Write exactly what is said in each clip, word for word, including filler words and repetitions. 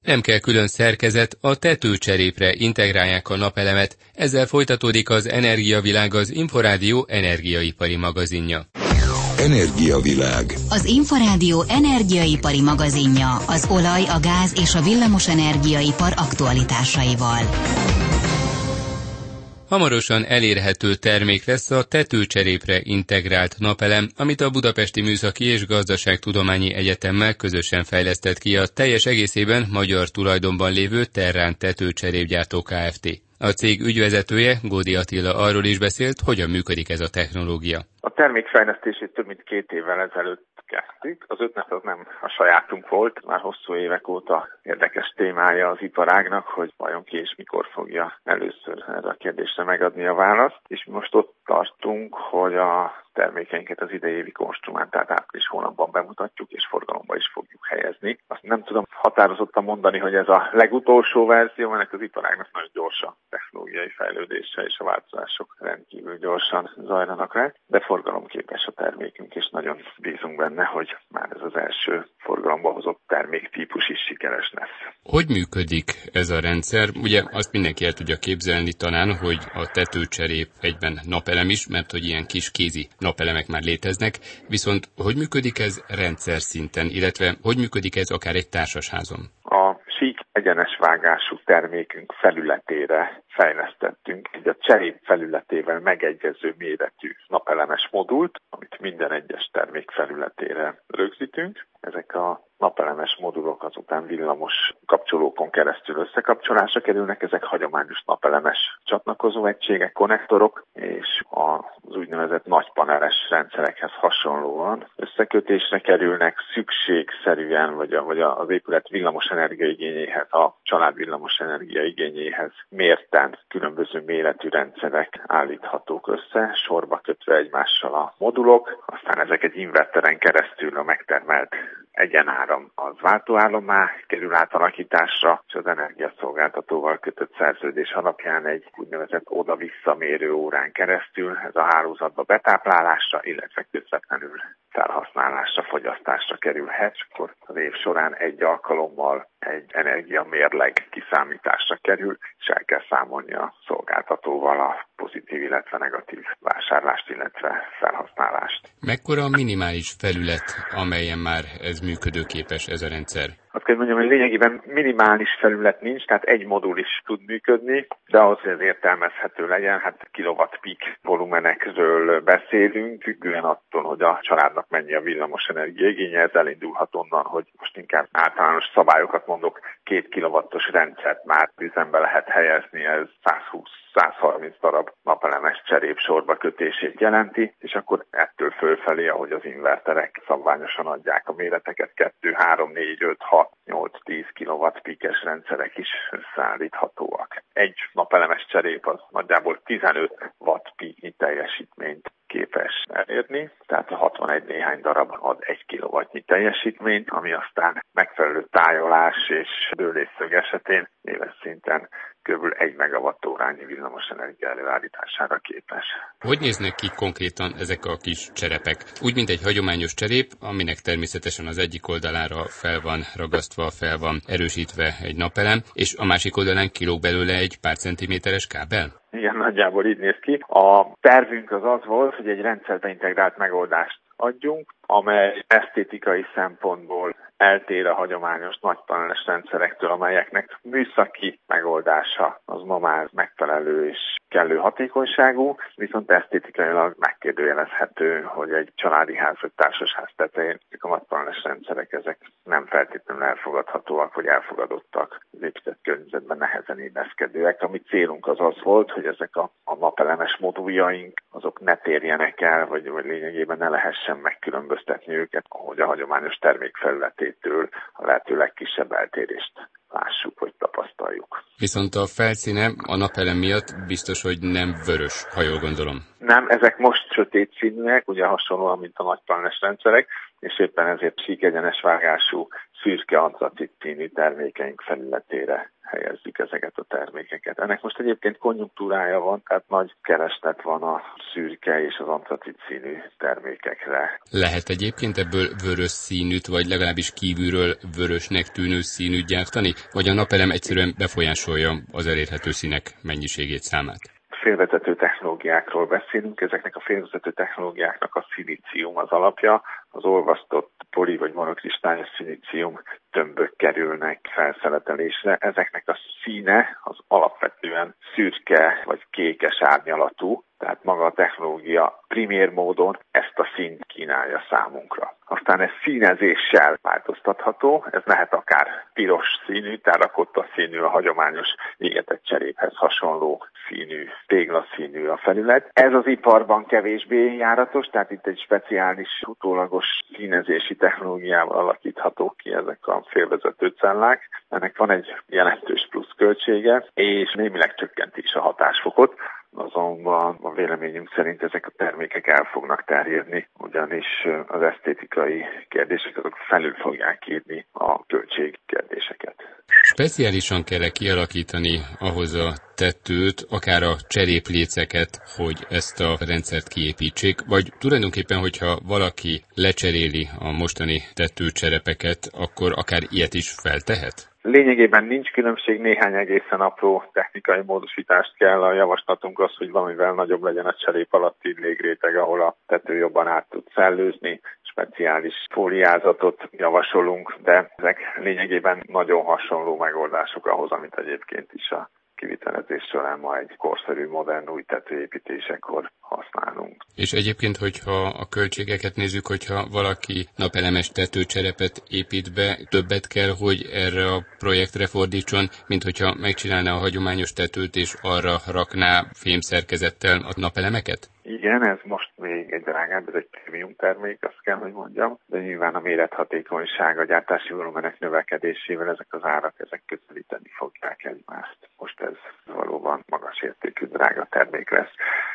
Nem kell külön szerkezet, a tetőcserépre integrálják a napelemet, ezzel folytatódik az Energiavilág, az Inforádió energiaipari magazinja. Energiavilág. Az Inforádió energiaipari magazinja az olaj, a gáz és a villamos energiaipar aktualitásaival. Hamarosan elérhető termék lesz a tetőcserépre integrált napelem, amit a Budapesti Műszaki és Gazdaságtudományi Egyetemmel közösen fejlesztett ki a teljes egészében magyar tulajdonban lévő Terrán tetőcserépgyártó Kft. A cég ügyvezetője, Gódi Attila arról is beszélt, hogyan működik ez a technológia. A termékfejlesztését több mint két évvel ezelőtt kezdtük. Az ötlet az nem a sajátunk volt, már hosszú évek óta érdekes témája az iparágnak, hogy vajon ki és mikor fogja először erre a kérdésre megadni a választ. És most ott tartunk, hogy a termékeinket az idei évi konstrumán, tehát április hónapban bemutatjuk, és forgalomba is fogjuk helyezni. Azt nem tudom határozottan mondani, hogy ez a legutolsó verzió, ennek az iparágnak nagyon gyors a technológiai fejlődése, és a változások rendkívül gyorsan zajlanak rá, de forgalomképes a termékünk, és nagyon bízunk benne, hogy már ez az első forgalomba hozott terméktípus is sikeres lesz. Hogy működik ez a rendszer? Ugye azt mindenki el tudja képzelni talán, hogy a tetőcserép egyben napelem is, mert hogy ilyen kis kézi napelemek már léteznek, viszont hogy működik ez rendszer szinten, illetve hogy működik ez akár egy társasházon? A sík egyenes vágású termékünk felületére fejlesztettünk egy a cserép felületével megegyező méretű napelemes modult, amit minden egyes termék felületére rögzítünk. Ezek a napelemes modulok azután villamos kapcsolókon keresztül összekapcsolásra kerülnek, ezek hagyományos napelemes csatlakozó egységek, konnektorok, és az úgynevezett nagypaneles rendszerekhez hasonlóan összekötésre kerülnek, szükségszerűen, vagy, a, vagy az épület villamos energiaigényéhez, a család villamos energiaigényéhez mérten különböző méretű rendszerek állíthatók össze, sorba kötve egymással a modulok, aztán ezek egy inverteren keresztül a megtermelt egyenáram az váltóállammá kerül átalakításra, és az energiaszolgáltatóval kötött szerződés alapján egy úgynevezett oda-visszamérő órán keresztül ez a hálózatba betáplálásra, illetve közvetlenül felhasználásra, fogyasztásra kerülhet, és akkor az év során egy alkalommal egy energiamérleg kiszámításra kerül, és el kell számolni a szolgáltatóval a pozitív, illetve negatív vásárlást, illetve felhasználást. Mekkora a minimális felület, amelyen már ez működőképes, ez a rendszer? Azt kell mondjam, hogy lényegében minimális felület nincs, tehát egy modul is tud működni, de ahhoz, hogy ez értelmezhető legyen, hát kilowatt-peak volumenekről beszélünk, függően attól, hogy a családnak mennyi a villamos energiaigénye, ez elindulhat onnan, hogy most inkább általános szabályokat mondok, két kilowattos rendszert már üzembe lehet helyezni, ez százhúsz-százharminc darab napelemes cserép sorba kötését jelenti, és akkor ettől fölfelé, ahogy az inverterek szabványosan adják a méreteket, kettő, három, négy, öt, hat, nyolc, tíz kilowatt-peakes rendszerek is összeállíthatóak. Egy napelemes cserép az nagyjából tizenöt watt-peaknyi teljesítményt képes elérni, tehát a hatvanegy néhány darab ad egy kilowattnyi teljesítményt, ami aztán megfelelő tájolás és dőlésszög esetén éves szinten kb. egy megawattórányi villamos energia előállítására képes. Hogy néznek ki konkrétan ezek a kis cserepek? Úgy, mint egy hagyományos cserép, aminek természetesen az egyik oldalára fel van ragasztva, fel van erősítve egy napelem, és a másik oldalán kilóg belőle egy pár centiméteres kábel? Igen, nagyjából így néz ki. A tervünk az az volt, hogy egy rendszerbe integrált megoldást adjunk, amely esztétikai szempontból eltér a hagyományos nagypaneles rendszerektől, amelyeknek műszaki megoldása az ma már megfelelő és kellő hatékonyságú, viszont esztétikailag megkérdőjelezhető, hogy egy családi ház vagy társasház tetején a nagypaneles rendszerek ezek nem feltétlenül elfogadhatóak vagy elfogadottak, az épített környezetben nehezen illeszkedőek. A mi célunk az az volt, hogy ezek a, a napelemes moduljaink azok ne térjenek el, vagy, vagy lényegében ne lehessen megkülönböztetni őket, ahogy a hagyományos termék felületétől a lehető legkisebb eltérést lássuk, hogy tapasztaljuk. Viszont a felszíne a napelem miatt biztos, hogy nem vörös, ha jól gondolom. Nem, ezek most sötét színűek, ugye hasonlóan, mint a nagypaneles rendszerek, és éppen ezért sík egyenes vágású szürke antracit színű termékeink felületére helyezzük ezeket a termékeket. Ennek most egyébként konjunktúrája van, tehát nagy kereslet van a szürke és az antracit színű termékekre. Lehet egyébként ebből vörös színűt, vagy legalábbis kívülről vörösnek tűnő színűt gyártani, vagy a napelem egyszerűen befolyásolja az elérhető színek mennyiségét, számát? Félvezető technológiákról beszélünk, ezeknek a félvezető technológiáknak a szilícium az alapja, az olvasztott poli vagy monokristályos szilícium tömbök kerülnek felszeletelésre. Ezeknek a színe az alapvetően szürke vagy kékes árnyalatú, tehát maga a technológia primér módon ezt a színt kínálja számunkra. Aztán ez színezéssel változtatható, ez lehet akár piros színű, terrakotta színű, a hagyományos égetett cseréphez hasonló színű, téglaszínű a felület. Ez az iparban kevésbé járatos, tehát itt egy speciális utólagos színezési technológiával alakíthatók ki ezek a félvezető cellák. Ennek van egy jelentős plusz költsége, és némileg csökkenti is a hatásfokot. Azonban a véleményünk szerint ezek a termékek el fognak terjedni, ugyanis az esztétikai kérdések azok felül fogják írni a költségkérdéseket. Speciálisan kell kialakítani ahhoz a tetőt, akár a cserépléceket, hogy ezt a rendszert kiépítsék, vagy tulajdonképpen, hogyha valaki lecseréli a mostani tetőcserepeket, akkor akár ilyet is feltehet? Lényegében nincs különbség, néhány egészen apró technikai módosítást kell. A javaslatunk az, hogy valamivel nagyobb legyen a cserép alatti légréteg, ahol a tető jobban át tud szellőzni. Speciális fóliázatot javasolunk, de ezek lényegében nagyon hasonló megoldások ahhoz, amit egyébként is a kivitelezés során ma egy korszerű, modern új tetőépítésekor használunk. És egyébként, hogyha a költségeket nézzük, hogyha valaki napelemes tetőcserepet épít be, többet kell, hogy erre a projektre fordítson, mint hogyha megcsinálná a hagyományos tetőt, és arra rakná fémszerkezettel a napelemeket? Igen, ez most még egy drágább, ez egy prémium termék, azt kell, hogy mondjam, de nyilván a mérethatékonyság, a gyártási volumenek növekedésével ezek az árak, ezek közelíteni fogják egymást. Most ez valóban magas értékű, drága termék lesz.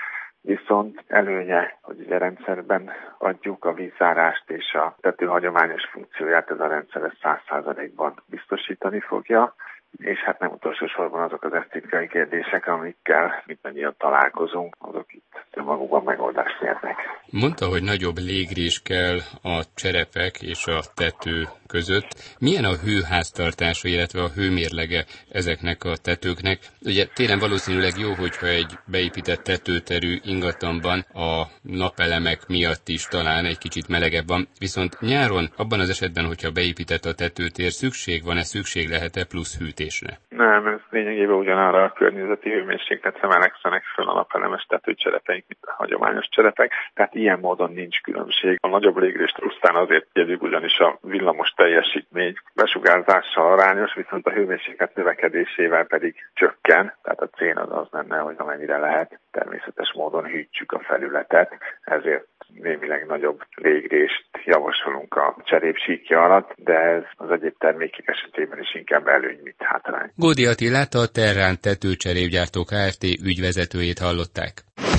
Viszont előnye, hogy ugye rendszerben adjuk a vízzárást és a tető hagyományos funkcióját, ez a rendszer száz százalékban biztosítani fogja, és hát nem utolsó sorban azok az esztétikai kérdések, amikkel mindannyian találkozunk, azok itt magukban megoldást nyernek. Mondta, hogy nagyobb légrés kell a cserepek és a tető között. Milyen a hőháztartása, illetve a hőmérlege ezeknek a tetőknek? Ugye télen valószínűleg jó, hogyha egy beépített tetőterű ingatlanban a napelemek miatt is talán egy kicsit melegebb van, viszont nyáron abban az esetben, hogyha beépített a tetőtér, szükség van-e, szükség lehet-e plusz hűtésre? Nem, ez lényegében ugyanarra a környezeti hőmérsékletre melegszenek föl a napelemes tetőcserepeink, mint a hagyományos cserepek, tehát ilyen módon nincs különbség. A nagyobb légrést pusztán azért jegyük, ugyanis a villamos teljesítmény besugárzással arányos, viszont a hőmérséklet növekedésével pedig csökken, tehát a cél az az lenne, hogy amennyire lehet, természetes módon hűtsük a felületet, ezért némileg nagyobb légrést javasolunk a cserép síkja alatt, de ez az egyéb termékek esetében is inkább előny, mint hátrány. Gódi Attilát, a Terrán tetőcserépgyártó Kft. Ügyvezetőjét hallották.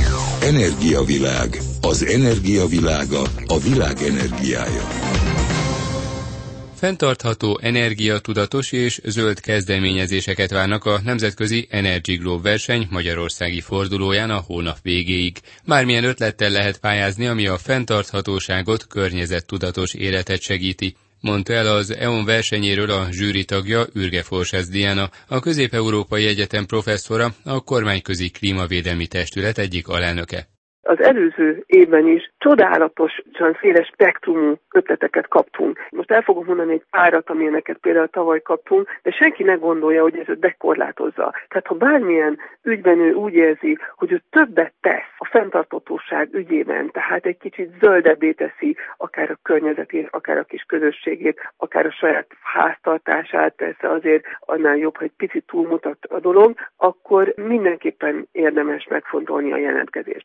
Energiavilág. Az energiavilága a világ energiája. Fenntartható, energiatudatos és zöld kezdeményezéseket várnak a nemzetközi Energy Globe verseny magyarországi fordulóján a hónap végéig. Bármilyen ötlettel lehet pályázni, ami a fenntarthatóságot, környezettudatos életet segíti, mondta el az é o en versenyéről a zsűri tagja, Ürge Forsász Diana, a Közép-Európai Egyetem professzora, a kormányközi klímavédelmi testület egyik alelnöke. Az előző évben is csodálatosan széles spektrumú ötleteket kaptunk. Most el fogok mondani egy párat, amilyeneket például tavaly kaptunk, de senki ne gondolja, hogy ez őt bekorlátozza. Tehát ha bármilyen ügyben ő úgy érzi, hogy ő többet tesz a fenntarthatóság ügyében, tehát egy kicsit zöldebbé teszi akár a környezetét, akár a kis közösségét, akár a saját háztartását, persze azért annál jobb, hogy picit túlmutat a dolog, akkor mindenképpen érdemes megfontolni a jelentkezést. Olyan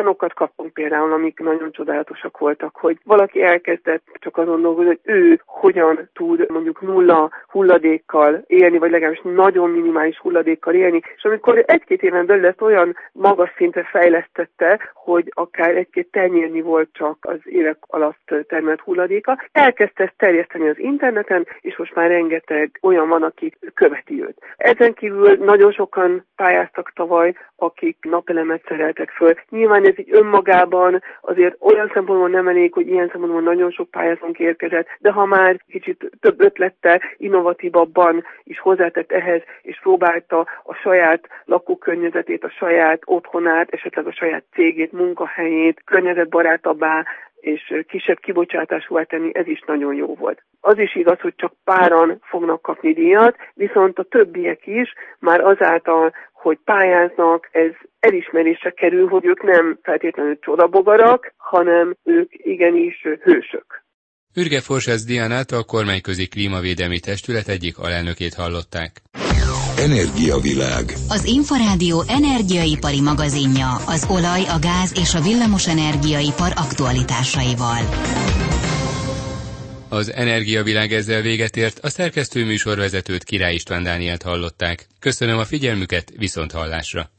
olyanokat kaptunk például, amik nagyon csodálatosak voltak, hogy valaki elkezdett csak azon dolgozni, hogy ő hogyan tud mondjuk nulla hulladékkal élni, vagy legalábbis nagyon minimális hulladékkal élni, és amikor egy-két éven belül ezt olyan magas szintre fejlesztette, hogy akár egy-két tenyérnyi volt csak az évek alatt termelt hulladéka, elkezdte ezt terjeszteni az interneten, és most már rengeteg olyan van, aki követi őt. Ezen kívül nagyon sokan pályáztak tavaly, akik napelemet szereltek föl. Nyilván ez így önmagában azért olyan szempontból nem elég, hogy ilyen szempontból nagyon sok pályázónk érkezett, de ha már kicsit több ötlettel, innovatívabban is hozzátett ehhez, és próbálta a saját lakókörnyezetét, a saját otthonát, esetleg a saját cégét, munkahelyét környezetbarátabbá és kisebb kibocsátásúvá tenni, ez is nagyon jó volt. Az is igaz, hogy csak páran fognak kapni díjat, viszont a többiek is már azáltal, hogy pályáznak, ez elismerésre kerül, hogy ők nem feltétlenül csodabogarak, hanem ők igenis hősök. Ürge Forsász Diánát, a Kormányközi Klímavédelmi Testület egyik alelnökét hallották. Energiavilág. Az Inforádió energiaipari magazinja az olaj, a gáz és a villamos energiaipar aktualitásaival. Az Energiavilág ezzel véget ért, a szerkesztő műsorvezetőt, Király István Dánielt hallották. Köszönöm a figyelmüket, viszonthallásra!